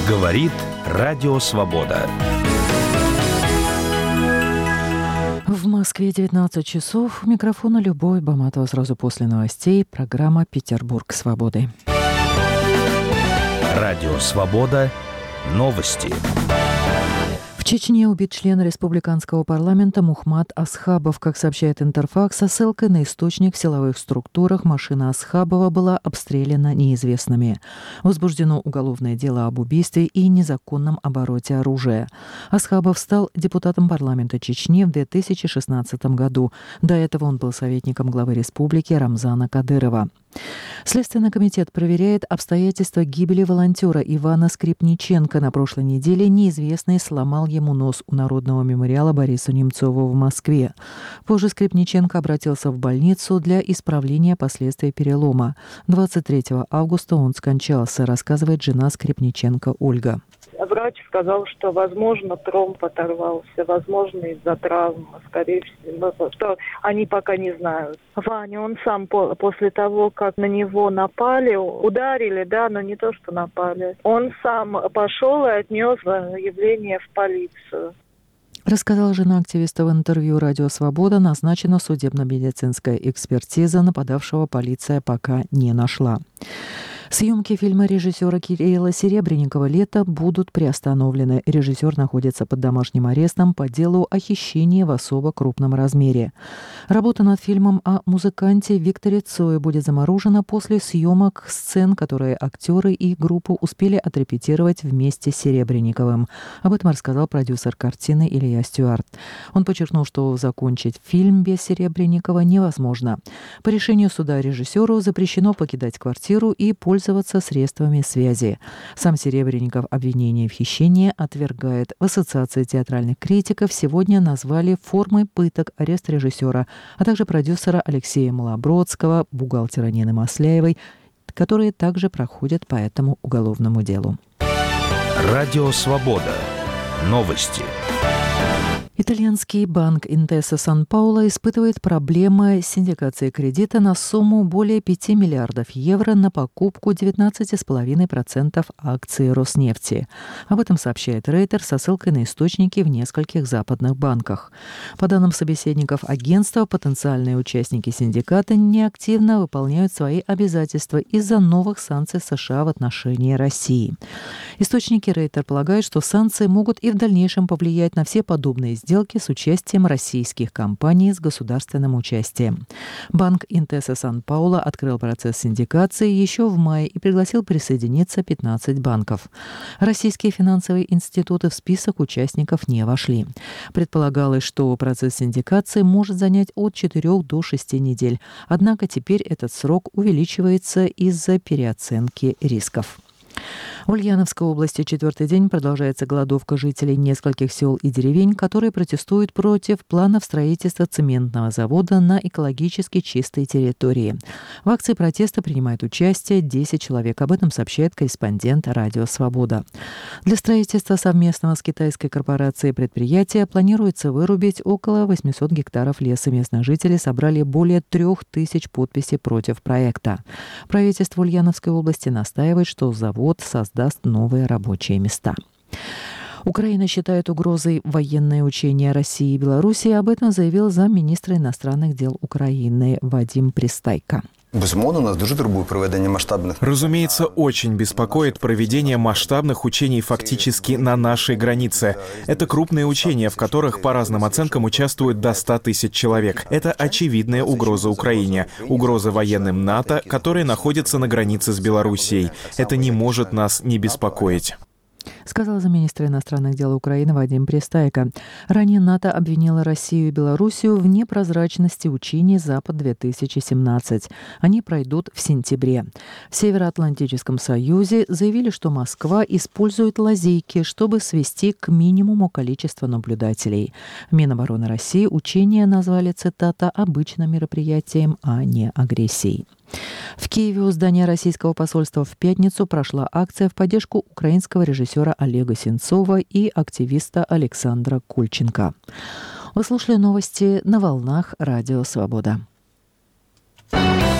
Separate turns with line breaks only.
Говорит Радио Свобода.
В Москве 19 часов. У микрофона Любовь Баматова. Сразу после новостей программа «Петербург свободы».
Радио Свобода. Новости.
В Чечне убит член республиканского парламента Мухмад Асхабов. Как сообщает Интерфакс, со ссылкой на источник в силовых структурах, машина Асхабова была обстреляна неизвестными. Возбуждено уголовное дело об убийстве и незаконном обороте оружия. Асхабов стал депутатом парламента Чечни в 2016 году. До этого он был советником главы республики Рамзана Кадырова. Следственный комитет проверяет обстоятельства гибели волонтера Ивана Скрипниченко. На прошлой неделе неизвестный сломал ему нос у Народного мемориала Бориса Немцова в Москве. Позже Скрипниченко обратился в больницу для исправления последствий перелома. 23 августа он скончался, рассказывает жена Скрипниченко Ольга.
Врач сказал, что, возможно, тромб оторвался, возможно, из-за травмы, скорее всего, что они пока не знают. Ваня, он сам после того, как на него напали, ударили, но не то, что напали, он сам пошел и отнес заявление в полицию.
Рассказала жена активиста в интервью «Радио Свобода». Назначена судебно-медицинская экспертиза. Нападавшего полиция пока не нашла. Съемки фильма режиссера Кирилла Серебренникова «Лето» будут приостановлены. Режиссер находится под домашним арестом по делу о хищении в особо крупном размере. Работа над фильмом о музыканте Викторе Цое будет заморожена после съемок сцен, которые актеры и группу успели отрепетировать вместе с Серебренниковым. Об этом рассказал продюсер картины Илья Стюарт. Он подчеркнул, что закончить фильм без Серебренникова невозможно. По решению суда режиссеру запрещено покидать квартиру и пользоваться средствами связи. Сам Серебренников обвинение в хищении отвергает. В Ассоциации театральных критиков сегодня назвали формой пыток арест режиссера, а также продюсера Алексея Малобродского, бухгалтера Нины Масляевой, которые также проходят по этому уголовному делу.
Радио Свобода. Новости.
Итальянский банк Intesa Санпаоло испытывает проблемы с синдикацией кредита на сумму более 5 миллиардов евро на покупку 19,5% акций Роснефти. Об этом сообщает Рейтер со ссылкой на источники в нескольких западных банках. По данным собеседников агентства, потенциальные участники синдиката неактивно выполняют свои обязательства из-за новых санкций США в отношении России. Источники Рейтер полагают, что санкции могут и в дальнейшем повлиять на все подобные сделки с участием российских компаний с государственным участием. Банк Intesa Санпаоло открыл процесс синдикации еще в мае и пригласил присоединиться 15 банков. Российские финансовые институты в список участников не вошли. Предполагалось, что процесс синдикации может занять от 4 до 6 недель. Однако теперь этот срок увеличивается из-за переоценки рисков. В Ульяновской области 4-й день продолжается голодовка жителей нескольких сел и деревень, которые протестуют против планов строительства цементного завода на экологически чистой территории. В акции протеста принимает участие 10 человек. Об этом сообщает корреспондент «Радио Свобода». Для строительства совместного с китайской корпорацией предприятия планируется вырубить около 800 гектаров леса. Местные жители собрали более 3000 подписей против проекта. Правительство Ульяновской области настаивает, что завод создаст новые рабочие места. Украина считает угрозой военные учения России и Беларуси. Об этом заявил замминистра иностранных дел Украины Вадим Пристайко.
Разумеется, очень беспокоит проведение масштабных учений фактически на нашей границе. Это крупные учения, в которых, по разным оценкам, участвуют до 100 тысяч человек. Это очевидная угроза Украине. Угроза военным НАТО, которые находятся на границе с Белоруссией. Это не может нас не беспокоить.
Сказал замминистра иностранных дел Украины Вадим Пристайко. Ранее НАТО обвинило Россию и Белоруссию в непрозрачности учений «Запад-2017». Они пройдут в сентябре. В Североатлантическом союзе заявили, что Москва использует лазейки, чтобы свести к минимуму количество наблюдателей. Минобороны России учения назвали, цитата, «обычным мероприятием, а не агрессией». В Киеве у здания российского посольства в пятницу прошла акция в поддержку украинского режиссера Олега Сенцова и активиста Александра Кульченко. Вы слушали новости на волнах Радио Свобода.